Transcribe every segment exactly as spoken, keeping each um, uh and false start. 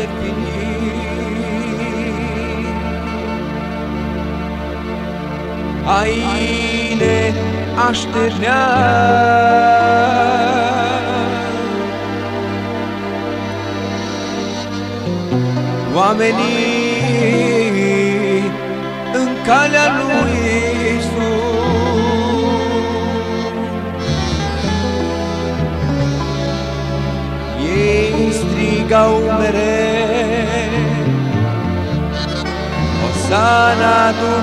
haine așternea. Oamenii în calea lui Iisus, ei strigau mereu, Osana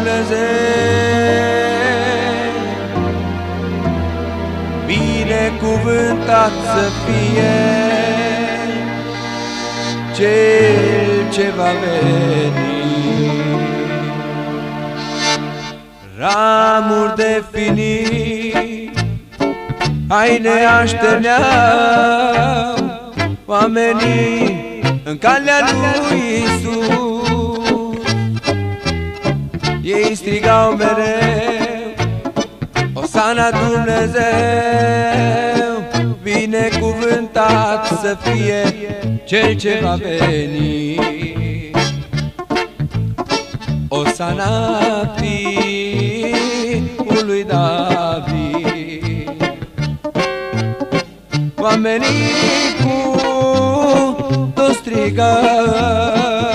Dumnezeu, binecuvântat să fie Cel ce va veni. Ramuri de finii, haine așterneau, oamenii în calea lui Iisus, ei strigau mereu, Osana Dumnezeu, binecuvântat să fie Cel ce va veni. Osana fiului David, oamenii cu tot strigau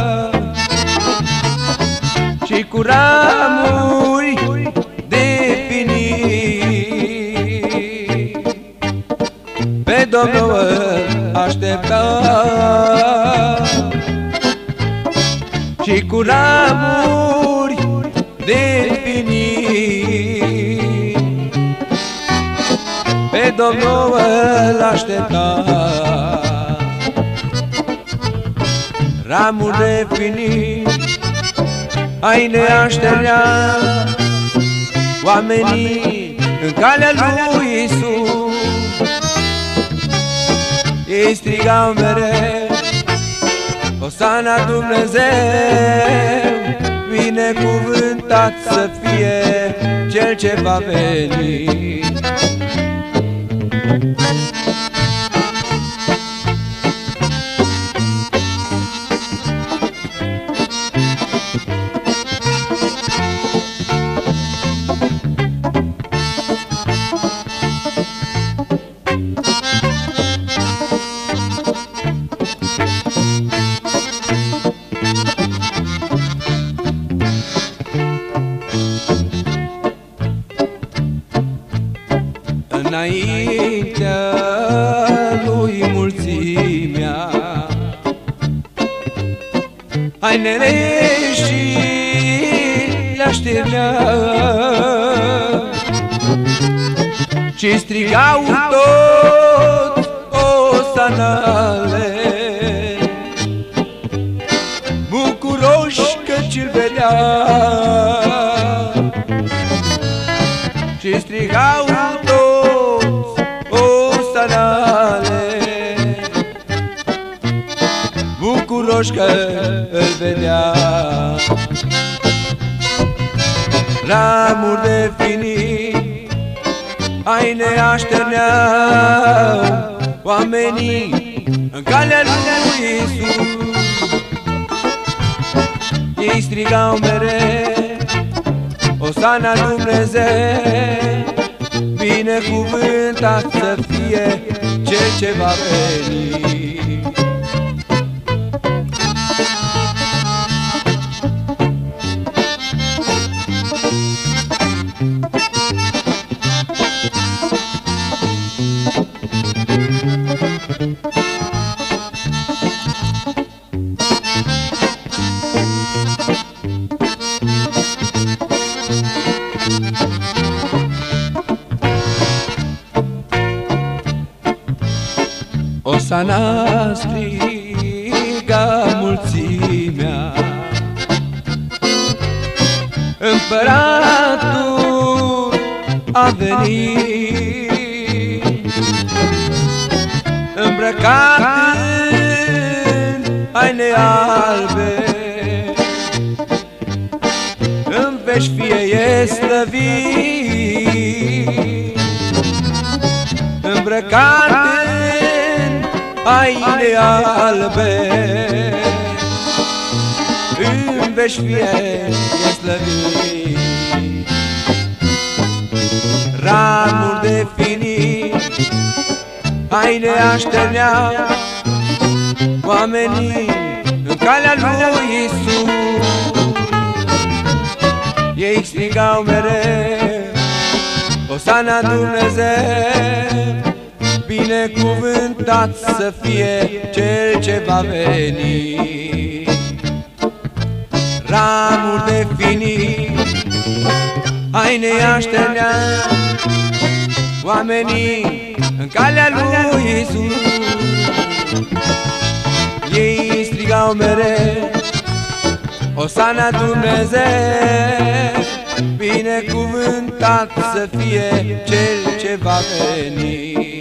și cu ramuri de finii pe Domnul îl aștepta, și cu ramuri de finii pe Domnul îl aștepta. Ramuri de finii, haine așternea, oamenii în calea lui Iisus, ei strigau mereu, Osana Dumnezeu, binecuvântat să fie Cel ce va veni. Înaintea lui mulțimea, hainele și le așternea și strigau tot osanale, bucuroși că-ci-l vedea, și strigau toți osanale, bucuroși că îl vedea. Ramuri de finii, haine așterneau, oamenii în calea lui Iisus, ei strigau mereu, Osana Dumnezeu, binecuvântat să fie Cel ce va veni. Osana striga mulțimea, Împăratul a venit, îmbrăcat în haine albe, în veci fie slăvit, îmbrăcat în haine albe, vești fie e slăvit. Ramuri de finii haine așternea oamenii în calea lui Iisus. Ei strigau mereu Osana Dumnezeu, binecuvântat să fie Cel ce va veni. Ramuri de finii haine așternea oamenii în calea lui Iisus. Ei strigau mereu Osana Dumnezeu, binecuvântat să fie Cel ce va veni.